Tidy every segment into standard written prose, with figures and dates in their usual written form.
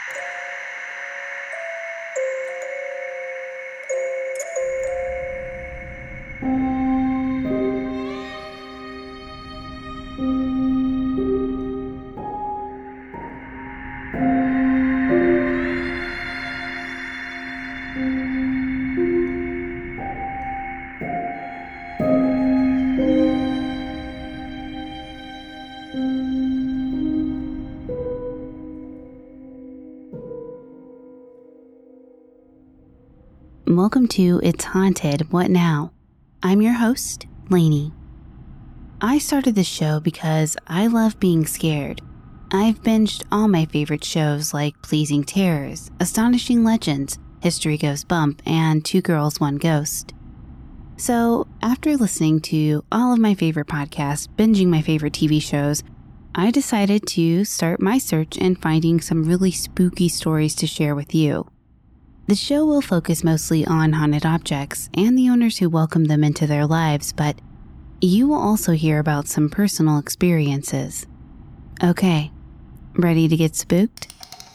Welcome to It's Haunted, What Now? I'm your host, Lainey. I started this show because I love being scared. I've binged all my favorite shows like Pleasing Terrors, Astonishing Legends, History Goes Bump, and Two Girls, One Ghost. So, after listening to all of my favorite podcasts, binging my favorite TV shows, I decided to start my search and finding some really spooky stories to share with you. The show will focus mostly on haunted objects and the owners who welcome them into their lives, but you will also hear about some personal experiences. Okay, ready to get spooked?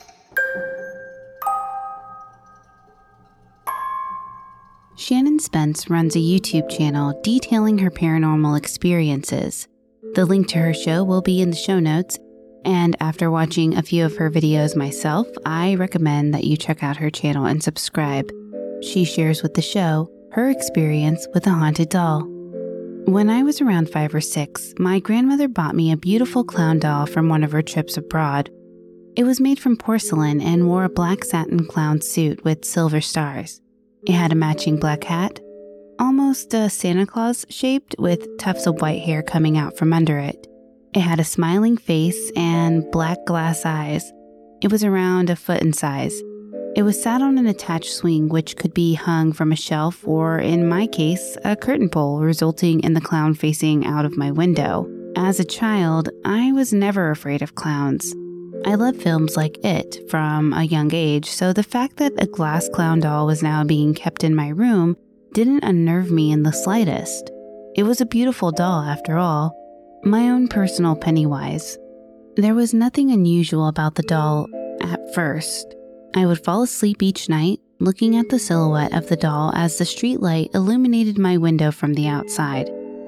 Shannon Spence runs a YouTube channel detailing her paranormal experiences. The link to her show will be in the show notes, and after watching a few of her videos myself, I recommend that you check out her channel and subscribe. She shares with the show her experience with a haunted doll. When I was around 5 or 6, my grandmother bought me a beautiful clown doll from one of her trips abroad. It was made from porcelain and wore a black satin clown suit with silver stars. It had a matching black hat, almost a Santa Claus shaped with tufts of white hair coming out from under it. It had a smiling face and black glass eyes. It was around a foot in size. It was sat on an attached swing which could be hung from a shelf or, in my case, a curtain pole, resulting in the clown facing out of my window. As a child, I was never afraid of clowns. I loved films like It from a young age, so the fact that a glass clown doll was now being kept in my room didn't unnerve me in the slightest. It was a beautiful doll after all. My own personal Pennywise. There was nothing unusual about the doll at first. I would fall asleep each night, looking at the silhouette of the doll as the streetlight illuminated my window from the outside.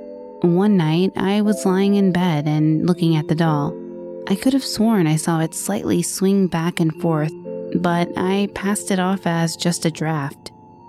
One night, I was lying in bed and looking at the doll. I could have sworn I saw it slightly swing back and forth, but I passed it off as just a draft.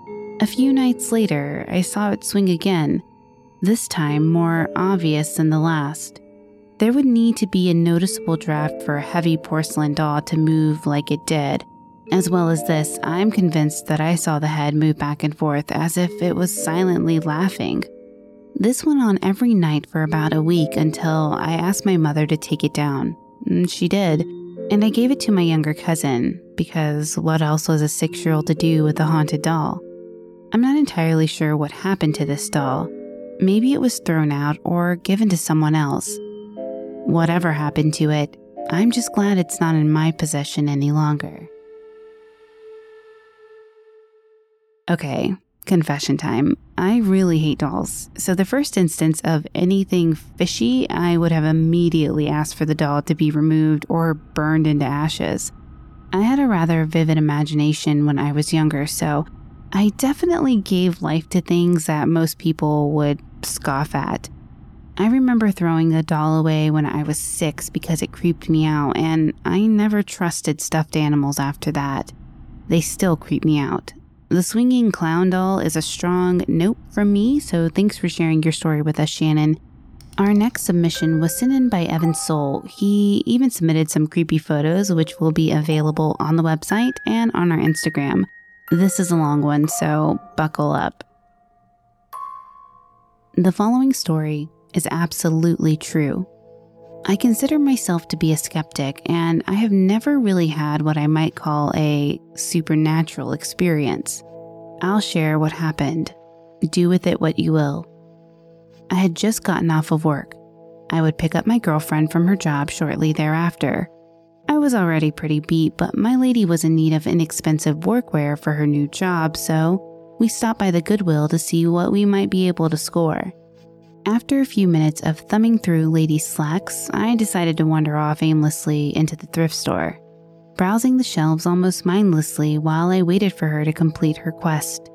A few nights later, I saw it swing again, this time more obvious than the last. There would need to be a noticeable draft for a heavy porcelain doll to move like it did. As well as this, I'm convinced that I saw the head move back and forth as if it was silently laughing. This went on every night for about a week until I asked my mother to take it down. She did, and I gave it to my younger cousin, because what else was a 6-year-old to do with a haunted doll? I'm not entirely sure what happened to this doll. Maybe it was thrown out or given to someone else. Whatever happened to it, I'm just glad it's not in my possession any longer. Okay, confession time. I really hate dolls, so the first instance of anything fishy, I would have immediately asked for the doll to be removed or burned into ashes. I had a rather vivid imagination when I was younger, so I definitely gave life to things that most people would scoff at. I remember throwing the doll away when I was 6 because it creeped me out, and I never trusted stuffed animals after that. They still creep me out. The swinging clown doll is a strong nope from me, so thanks for sharing your story with us, Shannon. Our next submission was sent in by Evan Soul. He even submitted some creepy photos, which will be available on the website and on our Instagram. This is a long one, so buckle up. The following story is absolutely true. I consider myself to be a skeptic, and I have never really had what I might call a supernatural experience. I'll share what happened. Do with it what you will. I had just gotten off of work. I would pick up my girlfriend from her job shortly thereafter. I was already pretty beat, but my lady was in need of inexpensive workwear for her new job, so we stopped by the Goodwill to see what we might be able to score. After a few minutes of thumbing through ladies' slacks, I decided to wander off aimlessly into the thrift store. browsing the shelves almost mindlessly while I waited for her to complete her quest.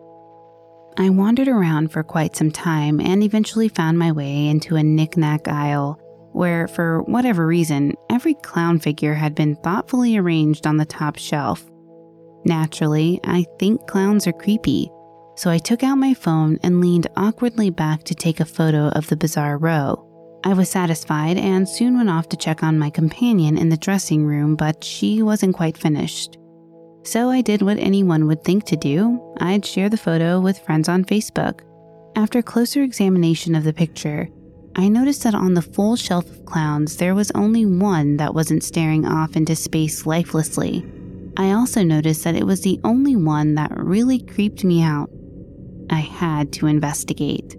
I wandered around for quite some time and eventually found my way into a knick-knack aisle where, for whatever reason, every clown figure had been thoughtfully arranged on the top shelf. Naturally, I think clowns are creepy, so I took out my phone and leaned awkwardly back to take a photo of the bizarre row. I was satisfied and soon went off to check on my companion in the dressing room, but she wasn't quite finished. So I did what anyone would think to do. I'd share the photo with friends on Facebook. After closer examination of the picture, I noticed that on the full shelf of clowns, there was only one that wasn't staring off into space lifelessly. I also noticed that it was the only one that really creeped me out. I had to investigate.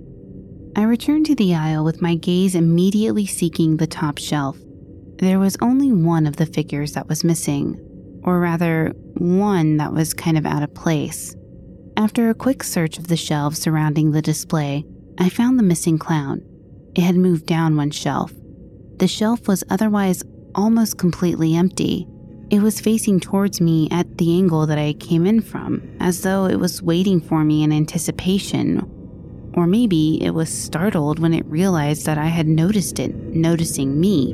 I returned to the aisle with my gaze immediately seeking the top shelf. There was only one of the figures that was missing, or rather, one that was kind of out of place. After a quick search of the shelves surrounding the display, I found the missing clown. It had moved down one shelf. The shelf was otherwise almost completely empty. It was facing towards me at the angle that I came in from, as though it was waiting for me in anticipation. Or maybe it was startled when it realized that I had noticed it, noticing me.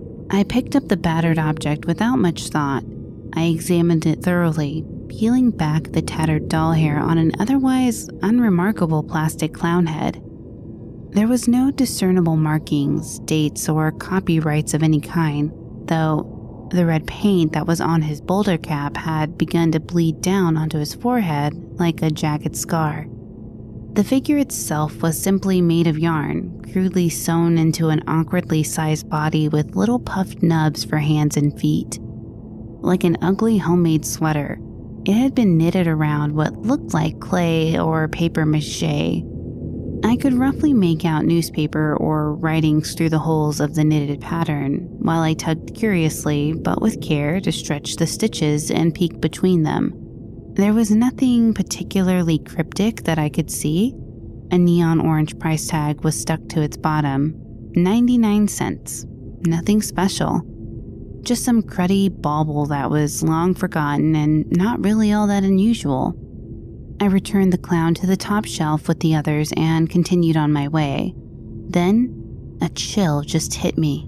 I picked up the battered object without much thought. I examined it thoroughly, peeling back the tattered doll hair on an otherwise unremarkable plastic clown head. There was no discernible markings, dates, or copyrights of any kind, though the red paint that was on his boulder cap had begun to bleed down onto his forehead like a jagged scar. The figure itself was simply made of yarn, crudely sewn into an awkwardly sized body with little puffed nubs for hands and feet. Like an ugly homemade sweater, it had been knitted around what looked like clay or paper mache. I could roughly make out newspaper or writings through the holes of the knitted pattern, while I tugged curiously, but with care, to stretch the stitches and peek between them. There was nothing particularly cryptic that I could see. A neon orange price tag was stuck to its bottom. 99 cents. Nothing special. Just some cruddy bauble that was long forgotten and not really all that unusual. I returned the clown to the top shelf with the others and continued on my way. Then, a chill just hit me.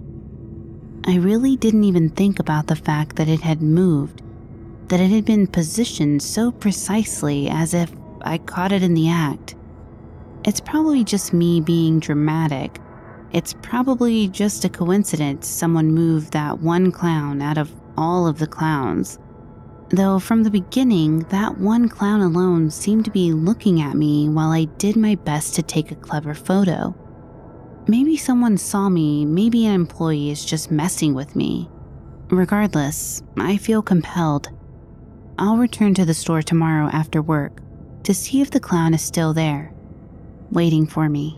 I really didn't even think about the fact that it had moved, that it had been positioned so precisely as if I caught it in the act. It's probably just me being dramatic. It's probably just a coincidence someone moved that one clown out of all of the clowns. Though from the beginning, that one clown alone seemed to be looking at me while I did my best to take a clever photo. Maybe someone saw me, maybe an employee is just messing with me. Regardless, I feel compelled. I'll return to the store tomorrow after work to see if the clown is still there, waiting for me.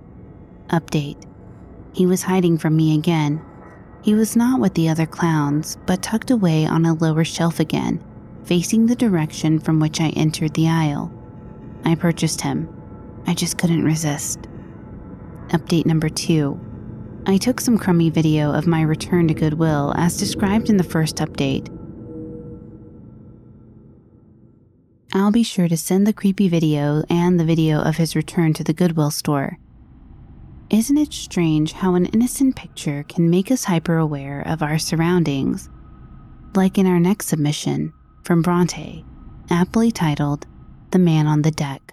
Update. He was hiding from me again. He was not with the other clowns, but tucked away on a lower shelf again, facing the direction from which I entered the aisle. I purchased him. I just couldn't resist. Update number 2. I took some crummy video of my return to Goodwill as described in the first update. I'll be sure to send the creepy video and the video of his return to the Goodwill store. Isn't it strange how an innocent picture can make us hyper-aware of our surroundings? Like in our next submission from Bronte, aptly titled, The Man on the Deck.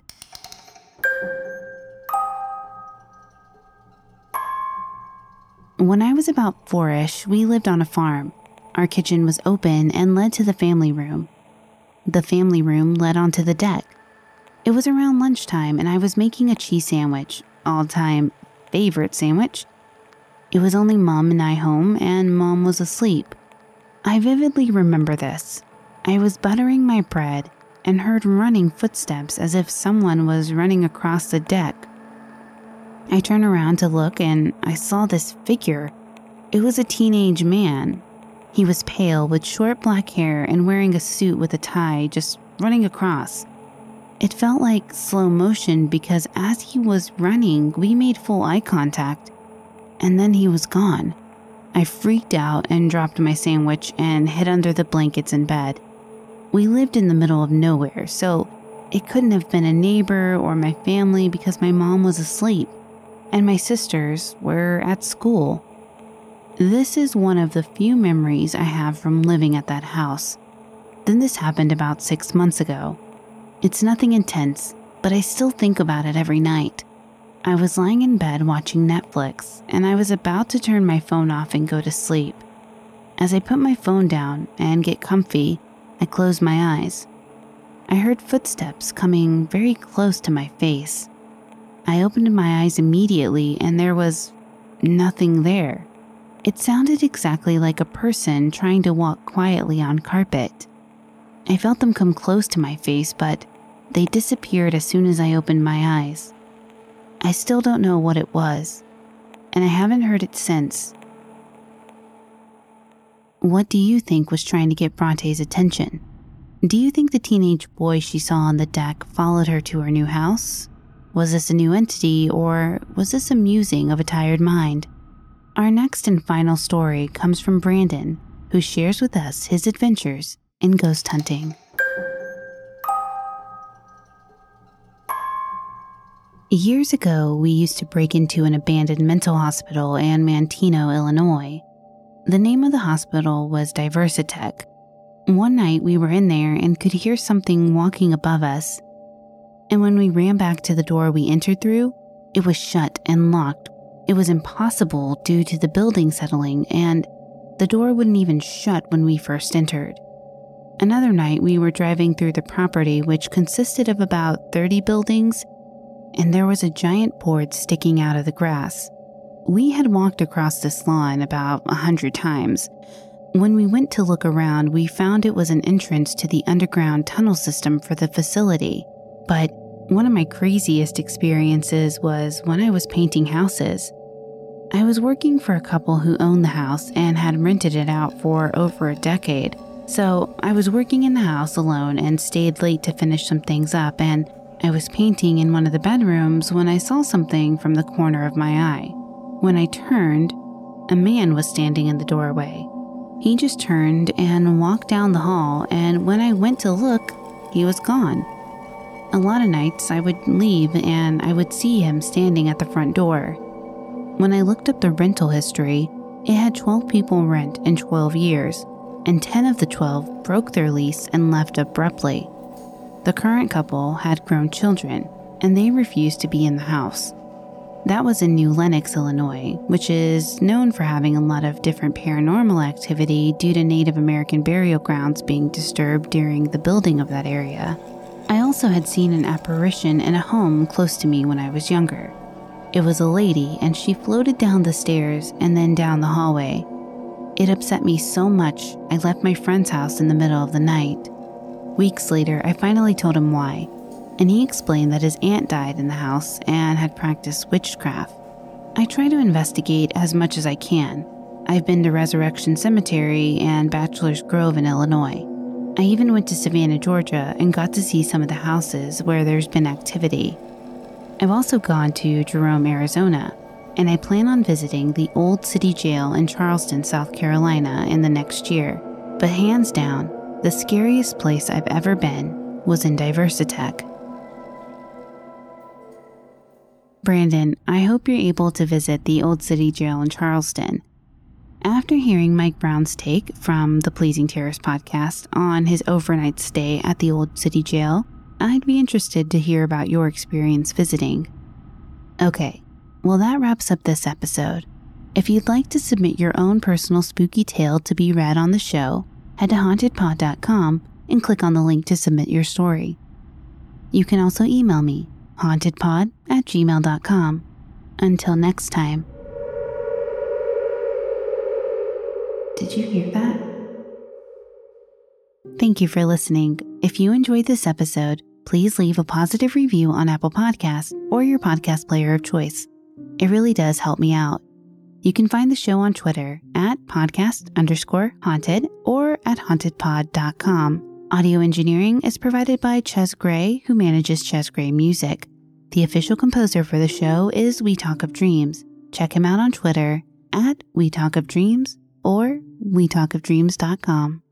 When I was about 4-ish, we lived on a farm. Our kitchen was open and led to the family room. The family room led onto the deck. It was around lunchtime and I was making a cheese sandwich, all-time favorite sandwich. It was only Mom and I home, and Mom was asleep. I vividly remember this. I was buttering my bread and heard running footsteps as if someone was running across the deck. I turned around to look and I saw this figure. It was a teenage man. He was pale with short black hair and wearing a suit with a tie, just running across. It felt like slow motion because as he was running, we made full eye contact, and then he was gone. I freaked out and dropped my sandwich and hid under the blankets in bed. We lived in the middle of nowhere, so it couldn't have been a neighbor or my family because my mom was asleep and my sisters were at school. This is one of the few memories I have from living at that house. Then this happened about 6 months ago. It's nothing intense, but I still think about it every night. I was lying in bed watching Netflix, and I was about to turn my phone off and go to sleep. As I put my phone down and get comfy, I closed my eyes. I heard footsteps coming very close to my face. I opened my eyes immediately, and there was nothing there. It sounded exactly like a person trying to walk quietly on carpet. I felt them come close to my face, but they disappeared as soon as I opened my eyes. I still don't know what it was, and I haven't heard it since. What do you think was trying to get Bronte's attention? Do you think the teenage boy she saw on the deck followed her to her new house? Was this a new entity, or was this a musing of a tired mind? Our next and final story comes from Brandon, who shares with us his adventures in ghost hunting. Years ago, we used to break into an abandoned mental hospital in Manteno, Illinois. The name of the hospital was Diversitech. One night we were in there and could hear something walking above us. And when we ran back to the door we entered through, it was shut and locked. It was impossible due to the building settling, and the door wouldn't even shut when we first entered. Another night we were driving through the property, which consisted of about 30 buildings, and there was a giant board sticking out of the grass. We had walked across this lawn about 100 times. When we went to look around, we found it was an entrance to the underground tunnel system for the facility. But one of my craziest experiences was when I was painting houses. I was working for a couple who owned the house and had rented it out for over a decade. So I was working in the house alone and stayed late to finish some things up, and I was painting in one of the bedrooms when I saw something from the corner of my eye. When I turned, a man was standing in the doorway. He just turned and walked down the hall, and when I went to look, he was gone. A lot of nights I would leave and I would see him standing at the front door. When I looked up the rental history, it had 12 people rent in 12 years, and 10 of the 12 broke their lease and left abruptly. The current couple had grown children, and they refused to be in the house. That was in New Lenox, Illinois, which is known for having a lot of different paranormal activity due to Native American burial grounds being disturbed during the building of that area. I also had seen an apparition in a home close to me when I was younger. It was a lady, and she floated down the stairs and then down the hallway. It upset me so much, I left my friend's house in the middle of the night. Weeks later, I finally told him why, and he explained that his aunt died in the house and had practiced witchcraft. I try to investigate as much as I can. I've been to Resurrection Cemetery and Bachelor's Grove in Illinois. I even went to Savannah, Georgia, and got to see some of the houses where there's been activity. I've also gone to Jerome, Arizona, and I plan on visiting the Old City Jail in Charleston, South Carolina in the next year. But hands down, the scariest place I've ever been was in Diversitech. Brandon, I hope you're able to visit the Old City Jail in Charleston. After hearing Mike Brown's take from the Pleasing Terrors podcast on his overnight stay at the Old City Jail, I'd be interested to hear about your experience visiting. Okay, well that wraps up this episode. If you'd like to submit your own personal spooky tale to be read on the show, head to hauntedpod.com and click on the link to submit your story. You can also email me, hauntedpod@gmail.com. Until next time. Did you hear that? Thank you for listening. If you enjoyed this episode, please leave a positive review on Apple Podcasts or your podcast player of choice. It really does help me out. You can find the show on Twitter at podcast_haunted or at hauntedpod.com. Audio engineering is provided by Ches Gray, who manages Ches Gray Music. The official composer for the show is We Talk of Dreams. Check him out on Twitter at We Talk of Dreams or wetalkofdreams.com.